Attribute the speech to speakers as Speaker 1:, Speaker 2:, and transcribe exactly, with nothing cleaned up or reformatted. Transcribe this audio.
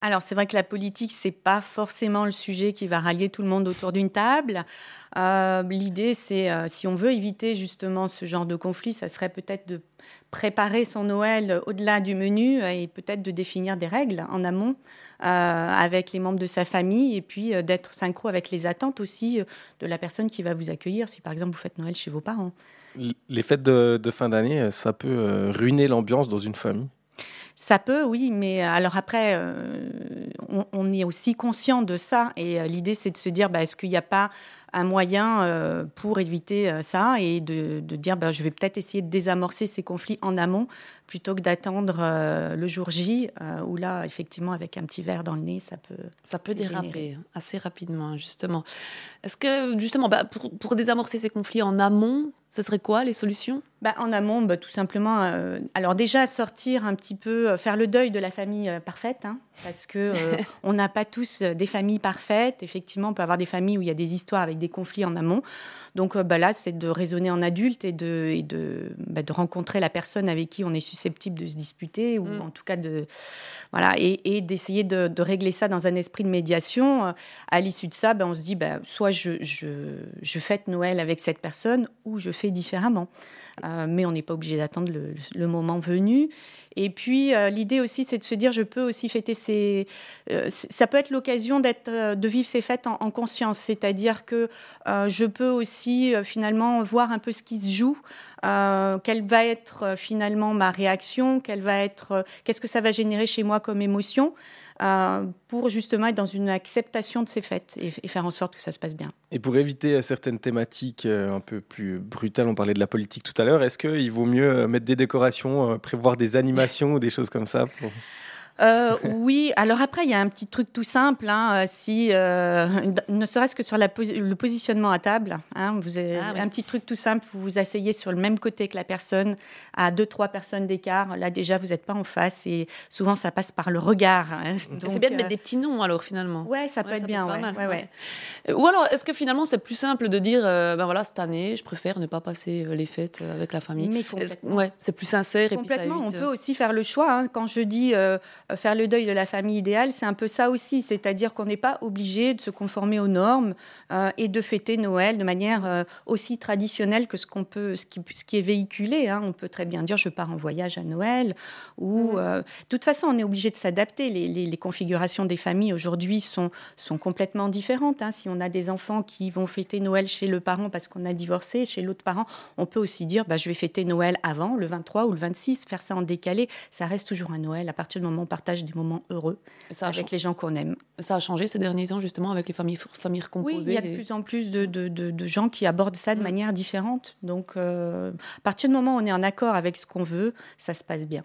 Speaker 1: Alors, c'est vrai que la politique, c'est pas forcément le sujet qui va rallier tout le monde autour d'une table. Heu, l'idée, c'est, heu, si on veut éviter justement ce genre de conflit, ça serait peut-être de préparer son Noël au-delà du menu, heu, et peut-être de définir des règles en amont, heu, avec les membres de sa famille et puis, heu, d'être synchro avec les attentes aussi, heu, de la personne qui va vous accueillir, si par exemple vous faites Noël chez vos parents.
Speaker 2: L les fêtes de de fin d'année, heu, ça peut, heu, ruiner l'ambiance dans une famille?
Speaker 1: Ça peut, oui, mais alors après, heu, on on est aussi conscient de ça et heu, l'idée, c'est de se dire: «Bah, est-ce qu'il y a pas un moyen, heu, pour éviter, heu, ça?» et de de dire: «Bah, je vais peut-être essayer de désamorcer ces conflits en amont plutôt que d'attendre, heu, le jour J», heu, où là, effectivement, avec un petit verre dans le nez, ça peut
Speaker 3: Ça peut
Speaker 1: dégénérer.
Speaker 3: déraper, hein, assez rapidement, justement. Est-ce que justement, bah, pour pour désamorcer ces conflits en amont, ce serait quoi les solutions?
Speaker 1: Bah, en amont, bah, tout simplement, heu, alors déjà sortir un petit peu, heu, faire le deuil de la famille, heu, parfaite, hein, parce que, heu, on n'a pas tous, heu, des familles parfaites. Effectivement, on peut avoir des familles où il y a des histoires avec des conflits en amont. Donc, heu, bah, là, c'est de raisonner en adulte et de et de, bah, de rencontrer la personne avec qui on est susceptible de se disputer ou
Speaker 3: Mmh.
Speaker 1: en tout cas de voilà et et d'essayer de de régler ça dans un esprit de médiation. Heu, à l'issue de ça, bah, on se dit: «Bah, soit je je je fête Noël avec cette personne ou je fais différemment». Heu, mais on n'est pas obligé d'attendre le le moment venu et puis, heu, l'idée aussi, c'est de se dire: «Je peux aussi fêter ces» heu, ç ça peut être l'occasion d'être, heu, de vivre ces fêtes en en conscience. C'est-à-dire que, heu, je peux aussi, heu, finalement voir un peu ce qui se joue, heu, quelle va être, heu, finalement ma réaction, quelle va être, heu, qu'est-ce que ça va générer chez moi comme émotion, heu, pour justement être dans une acceptation de ces fêtes et f et faire en sorte que ça se passe bien.
Speaker 2: Et pour éviter, heu, certaines thématiques, heu, un peu plus brutales, on parlait de la politique tout à l'heure, est-ce qu'il vaut mieux, heu, mettre des décorations, heu, prévoir des animations ou des choses comme ça pour
Speaker 1: Heu, oui, alors après, il y a un petit truc tout simple, hein, heu, si, heu, d ne serait-ce que sur la posi le positionnement à table, hein, vous avez
Speaker 3: Ah oui.
Speaker 1: un petit truc tout simple, vous vous asseyez sur le même côté que la personne, à deux trois personnes d'écart. Là, déjà, vous êtes pas en face et souvent, ça passe par le regard, hein,
Speaker 3: Et c'est bien
Speaker 1: donc
Speaker 3: de mettre
Speaker 1: heu,
Speaker 3: des petits noms alors finalement?
Speaker 1: ouais, ça peut
Speaker 3: Ouais,
Speaker 1: être
Speaker 3: ça peut être
Speaker 1: bien,
Speaker 3: pas
Speaker 1: ouais,
Speaker 3: mal,
Speaker 1: ouais,
Speaker 3: ouais.
Speaker 1: ouais.
Speaker 3: Heu, ou alors est-ce que finalement c'est plus simple de dire, heu: «Ben voilà, cette année, je préfère ne pas passer, heu, les fêtes, heu, avec la famille».
Speaker 1: Mais
Speaker 3: Est-ce
Speaker 1: complètement.
Speaker 3: ouais, c'est plus sincère et puis ça
Speaker 1: Complètement, on
Speaker 3: évite,
Speaker 1: peut
Speaker 3: heu
Speaker 1: aussi faire le choix, hein. Quand je dis, heu, heu, faire le deuil de la famille idéale, c'est un peu ça aussi. C'est-à-dire qu'on n'est pas obligé de se conformer aux normes, heu, et de fêter Noël de manière, heu, aussi traditionnelle que ce qu'on peut ce qui ce qui est véhiculé, hein. On peut très bien dire: «Je pars en voyage à Noël» ou,
Speaker 3: mmh
Speaker 1: heu, de toute façon, on est obligé de s'adapter. Les les les configurations des familles aujourd'hui sont sont complètement différentes, hein. Si on a des enfants qui vont fêter Noël chez le parent parce qu'on a divorcé, chez l'autre parent, on peut aussi dire: «Bah, je vais fêter Noël avant, le vingt-trois ou le vingt-six», faire ça en décalé, ça reste toujours un Noël à partir du moment où on partage des moments heureux
Speaker 3: Ça a chan
Speaker 1: avec les gens qu'on aime.
Speaker 3: ça a changé ces derniers temps justement avec les familles f familles
Speaker 1: Oui, il y
Speaker 3: recomposées,
Speaker 1: a de
Speaker 3: les
Speaker 1: plus en plus de
Speaker 3: mmh.
Speaker 1: de de de gens qui abordent ça de
Speaker 3: Mmh.
Speaker 1: manière différente. Donc, heu, à partir du moment où on est en accord avec ce qu'on veut, ça se passe bien.